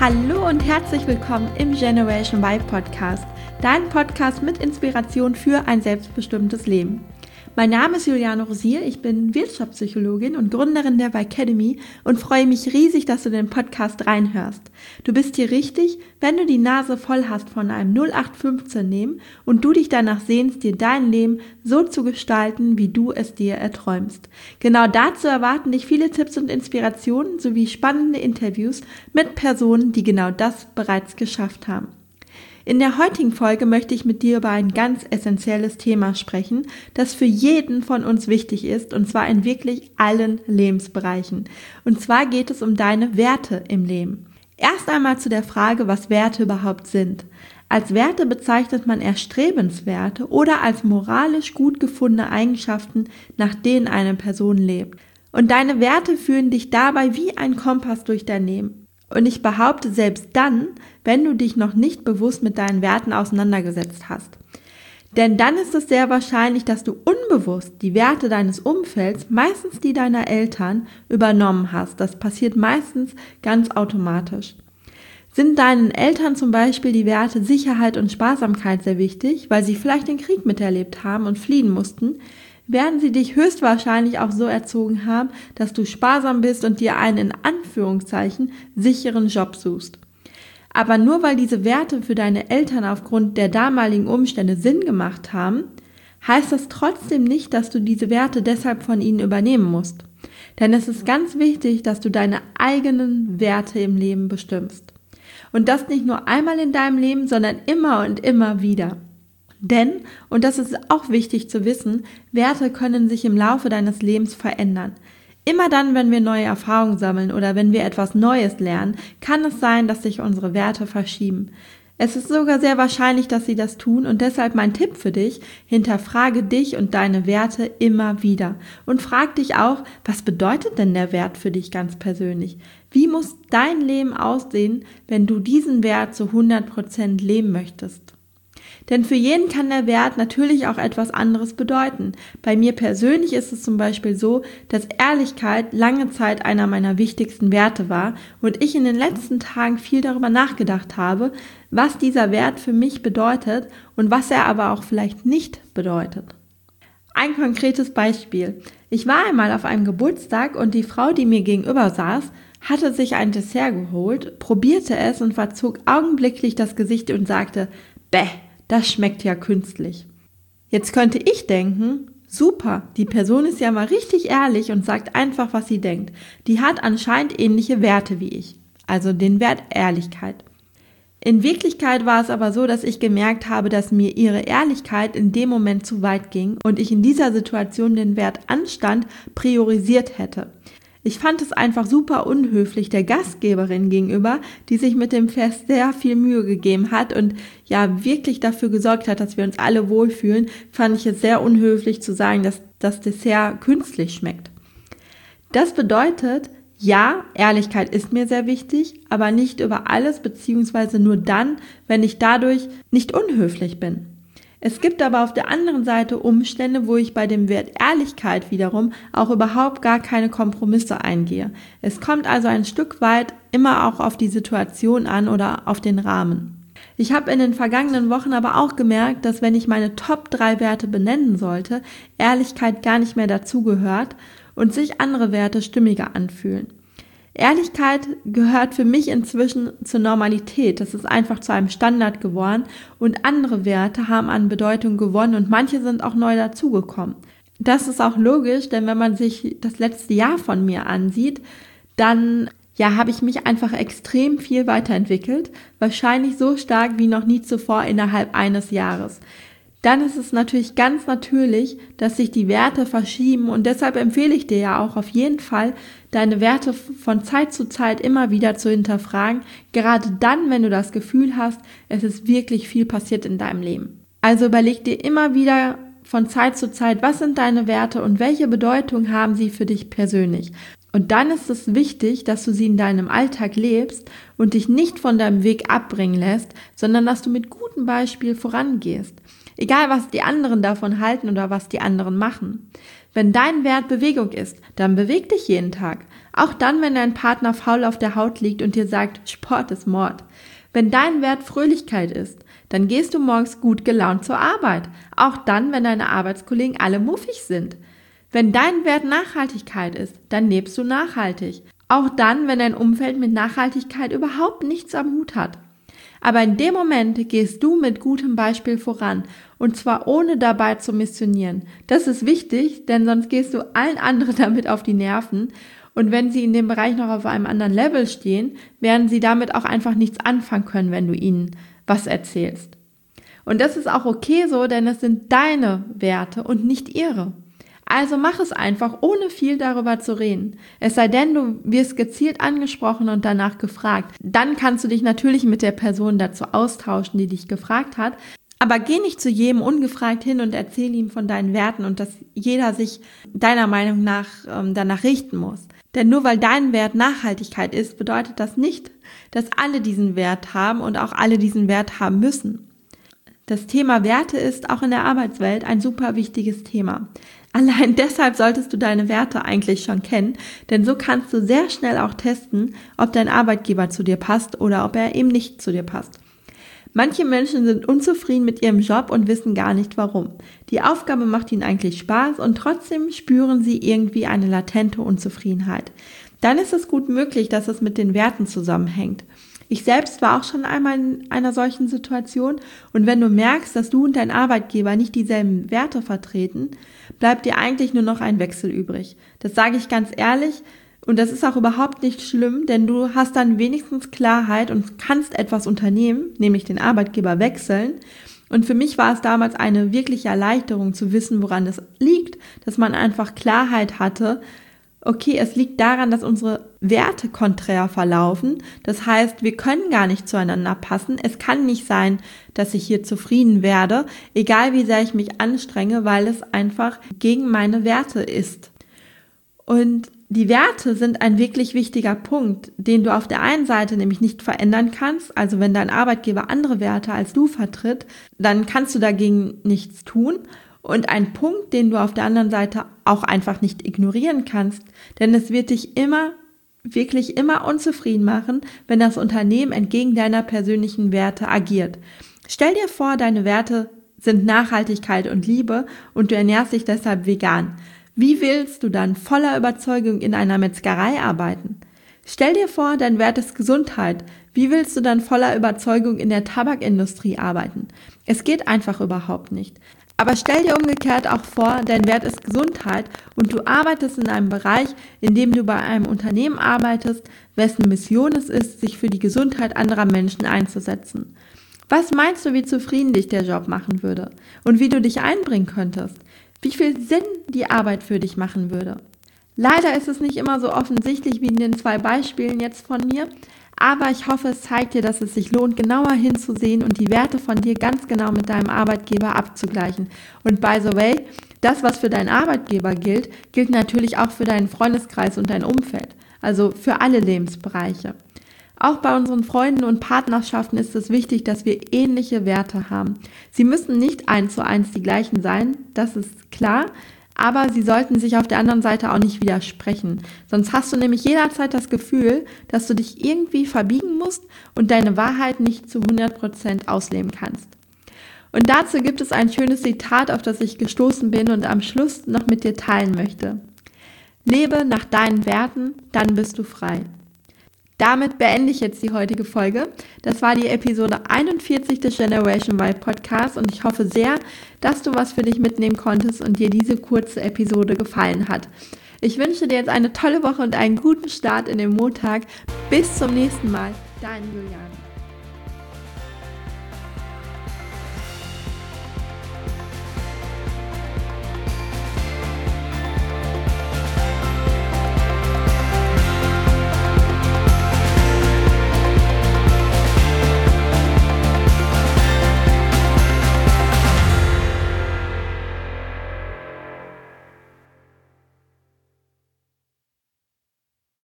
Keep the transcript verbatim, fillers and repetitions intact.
Hallo und herzlich willkommen im Generation Y Podcast, dein Podcast mit Inspiration für ein selbstbestimmtes Leben. Mein Name ist Juliane Rosier, ich bin Wirtschaftspsychologin und Gründerin der Y-Academy und freue mich riesig, dass du den Podcast reinhörst. Du bist hier richtig, wenn du die Nase voll hast von einem null acht fünfzehn nehmen und du dich danach sehnst, dir dein Leben so zu gestalten, wie du es dir erträumst. Genau dazu erwarten dich viele Tipps und Inspirationen sowie spannende Interviews mit Personen, die genau das bereits geschafft haben. In der heutigen Folge möchte ich mit dir über ein ganz essentielles Thema sprechen, das für jeden von uns wichtig ist, und zwar in wirklich allen Lebensbereichen. Und zwar geht es um deine Werte im Leben. Erst einmal zu der Frage, was Werte überhaupt sind. Als Werte bezeichnet man erstrebenswerte oder als moralisch gut gefundene Eigenschaften, nach denen eine Person lebt. Und deine Werte führen dich dabei wie ein Kompass durch dein Leben. Und ich behaupte, selbst dann, wenn du dich noch nicht bewusst mit deinen Werten auseinandergesetzt hast. Denn dann ist es sehr wahrscheinlich, dass du unbewusst die Werte deines Umfelds, meistens die deiner Eltern, übernommen hast. Das passiert meistens ganz automatisch. Sind deinen Eltern zum Beispiel die Werte Sicherheit und Sparsamkeit sehr wichtig, weil sie vielleicht den Krieg miterlebt haben und fliehen mussten, werden sie dich höchstwahrscheinlich auch so erzogen haben, dass du sparsam bist und dir einen in Anführungszeichen sicheren Job suchst. Aber nur weil diese Werte für deine Eltern aufgrund der damaligen Umstände Sinn gemacht haben, heißt das trotzdem nicht, dass du diese Werte deshalb von ihnen übernehmen musst. Denn es ist ganz wichtig, dass du deine eigenen Werte im Leben bestimmst. Und das nicht nur einmal in deinem Leben, sondern immer und immer wieder. Denn, und das ist auch wichtig zu wissen, Werte können sich im Laufe deines Lebens verändern. Immer dann, wenn wir neue Erfahrungen sammeln oder wenn wir etwas Neues lernen, kann es sein, dass sich unsere Werte verschieben. Es ist sogar sehr wahrscheinlich, dass sie das tun, und deshalb mein Tipp für dich: Hinterfrage dich und deine Werte immer wieder. Und frag dich auch, was bedeutet denn der Wert für dich ganz persönlich? Wie muss dein Leben aussehen, wenn du diesen Wert zu hundert Prozent leben möchtest? Denn für jeden kann der Wert natürlich auch etwas anderes bedeuten. Bei mir persönlich ist es zum Beispiel so, dass Ehrlichkeit lange Zeit einer meiner wichtigsten Werte war und ich in den letzten Tagen viel darüber nachgedacht habe, was dieser Wert für mich bedeutet und was er aber auch vielleicht nicht bedeutet. Ein konkretes Beispiel. Ich war einmal auf einem Geburtstag und die Frau, die mir gegenüber saß, hatte sich ein Dessert geholt, probierte es und verzog augenblicklich das Gesicht und sagte: Bäh, das schmeckt ja künstlich. Jetzt könnte ich denken, super, die Person ist ja mal richtig ehrlich und sagt einfach, was sie denkt. Die hat anscheinend ähnliche Werte wie ich, also den Wert Ehrlichkeit. In Wirklichkeit war es aber so, dass ich gemerkt habe, dass mir ihre Ehrlichkeit in dem Moment zu weit ging und ich in dieser Situation den Wert Anstand priorisiert hätte. Ich fand es einfach super unhöflich der Gastgeberin gegenüber, die sich mit dem Fest sehr viel Mühe gegeben hat und ja wirklich dafür gesorgt hat, dass wir uns alle wohlfühlen, fand ich es sehr unhöflich zu sagen, dass das Dessert künstlich schmeckt. Das bedeutet, ja, Ehrlichkeit ist mir sehr wichtig, aber nicht über alles beziehungsweise nur dann, wenn ich dadurch nicht unhöflich bin. Es gibt aber auf der anderen Seite Umstände, wo ich bei dem Wert Ehrlichkeit wiederum auch überhaupt gar keine Kompromisse eingehe. Es kommt also ein Stück weit immer auch auf die Situation an oder auf den Rahmen. Ich habe in den vergangenen Wochen aber auch gemerkt, dass wenn ich meine Top drei Werte benennen sollte, Ehrlichkeit gar nicht mehr dazugehört und sich andere Werte stimmiger anfühlen. Ehrlichkeit gehört für mich inzwischen zur Normalität. Das ist einfach zu einem Standard geworden und andere Werte haben an Bedeutung gewonnen und manche sind auch neu dazugekommen. Das ist auch logisch, denn wenn man sich das letzte Jahr von mir ansieht, dann ja, habe ich mich einfach extrem viel weiterentwickelt, wahrscheinlich so stark wie noch nie zuvor innerhalb eines Jahres. Dann ist es natürlich ganz natürlich, dass sich die Werte verschieben und deshalb empfehle ich dir ja auch auf jeden Fall, deine Werte von Zeit zu Zeit immer wieder zu hinterfragen, gerade dann, wenn du das Gefühl hast, es ist wirklich viel passiert in deinem Leben. Also überleg dir immer wieder von Zeit zu Zeit, was sind deine Werte und welche Bedeutung haben sie für dich persönlich. Und dann ist es wichtig, dass du sie in deinem Alltag lebst und dich nicht von deinem Weg abbringen lässt, sondern dass du mit gutem Beispiel vorangehst. Egal, was die anderen davon halten oder was die anderen machen. Wenn dein Wert Bewegung ist, dann beweg dich jeden Tag. Auch dann, wenn dein Partner faul auf der Haut liegt und dir sagt, Sport ist Mord. Wenn dein Wert Fröhlichkeit ist, dann gehst du morgens gut gelaunt zur Arbeit. Auch dann, wenn deine Arbeitskollegen alle muffig sind. Wenn dein Wert Nachhaltigkeit ist, dann lebst du nachhaltig. Auch dann, wenn dein Umfeld mit Nachhaltigkeit überhaupt nichts am Hut hat. Aber in dem Moment gehst du mit gutem Beispiel voran und zwar ohne dabei zu missionieren. Das ist wichtig, denn sonst gehst du allen anderen damit auf die Nerven und wenn sie in dem Bereich noch auf einem anderen Level stehen, werden sie damit auch einfach nichts anfangen können, wenn du ihnen was erzählst. Und das ist auch okay so, denn es sind deine Werte und nicht ihre. Also mach es einfach, ohne viel darüber zu reden. Es sei denn, du wirst gezielt angesprochen und danach gefragt. Dann kannst du dich natürlich mit der Person dazu austauschen, die dich gefragt hat. Aber geh nicht zu jedem ungefragt hin und erzähl ihm von deinen Werten und dass jeder sich deiner Meinung nach ähm, danach richten muss. Denn nur weil dein Wert Nachhaltigkeit ist, bedeutet das nicht, dass alle diesen Wert haben und auch alle diesen Wert haben müssen. Das Thema Werte ist auch in der Arbeitswelt ein super wichtiges Thema. Allein deshalb solltest du deine Werte eigentlich schon kennen, denn so kannst du sehr schnell auch testen, ob dein Arbeitgeber zu dir passt oder ob er eben nicht zu dir passt. Manche Menschen sind unzufrieden mit ihrem Job und wissen gar nicht warum. Die Aufgabe macht ihnen eigentlich Spaß und trotzdem spüren sie irgendwie eine latente Unzufriedenheit. Dann ist es gut möglich, dass es mit den Werten zusammenhängt. Ich selbst war auch schon einmal in einer solchen Situation und wenn du merkst, dass du und dein Arbeitgeber nicht dieselben Werte vertreten, bleibt dir eigentlich nur noch ein Wechsel übrig. Das sage ich ganz ehrlich und das ist auch überhaupt nicht schlimm, denn du hast dann wenigstens Klarheit und kannst etwas unternehmen, nämlich den Arbeitgeber wechseln. Und für mich war es damals eine wirkliche Erleichterung zu wissen, woran es liegt, dass man einfach Klarheit hatte. Okay, es liegt daran, dass unsere Werte konträr verlaufen. Das heißt, wir können gar nicht zueinander passen. Es kann nicht sein, dass ich hier zufrieden werde, egal wie sehr ich mich anstrenge, weil es einfach gegen meine Werte ist. Und die Werte sind ein wirklich wichtiger Punkt, den du auf der einen Seite nämlich nicht verändern kannst. Also wenn dein Arbeitgeber andere Werte als du vertritt, dann kannst du dagegen nichts tun. Und ein Punkt, den du auf der anderen Seite auch einfach nicht ignorieren kannst, denn es wird dich immer, wirklich immer unzufrieden machen, wenn das Unternehmen entgegen deiner persönlichen Werte agiert. Stell dir vor, deine Werte sind Nachhaltigkeit und Liebe und du ernährst dich deshalb vegan. Wie willst du dann voller Überzeugung in einer Metzgerei arbeiten? Stell dir vor, dein Wert ist Gesundheit. Wie willst du dann voller Überzeugung in der Tabakindustrie arbeiten? Es geht einfach überhaupt nicht. Aber stell dir umgekehrt auch vor, dein Wert ist Gesundheit und du arbeitest in einem Bereich, in dem du bei einem Unternehmen arbeitest, wessen Mission es ist, sich für die Gesundheit anderer Menschen einzusetzen. Was meinst du, wie zufrieden dich der Job machen würde und wie du dich einbringen könntest? Wie viel Sinn die Arbeit für dich machen würde? Leider ist es nicht immer so offensichtlich wie in den zwei Beispielen jetzt von mir, aber ich hoffe, es zeigt dir, dass es sich lohnt, genauer hinzusehen und die Werte von dir ganz genau mit deinem Arbeitgeber abzugleichen. Und by the way, das, was für deinen Arbeitgeber gilt, gilt natürlich auch für deinen Freundeskreis und dein Umfeld, also für alle Lebensbereiche. Auch bei unseren Freunden und Partnerschaften ist es wichtig, dass wir ähnliche Werte haben. Sie müssen nicht eins zu eins die gleichen sein, das ist klar, aber sie sollten sich auf der anderen Seite auch nicht widersprechen. Sonst hast du nämlich jederzeit das Gefühl, dass du dich irgendwie verbiegen musst und deine Wahrheit nicht zu hundert Prozent ausleben kannst. Und dazu gibt es ein schönes Zitat, auf das ich gestoßen bin und am Schluss noch mit dir teilen möchte. Lebe nach deinen Werten, dann bist du frei. Damit beende ich jetzt die heutige Folge. Das war die Episode einundvierzig des Generation Y Podcasts und ich hoffe sehr, dass du was für dich mitnehmen konntest und dir diese kurze Episode gefallen hat. Ich wünsche dir jetzt eine tolle Woche und einen guten Start in den Montag. Bis zum nächsten Mal. Dein Julian.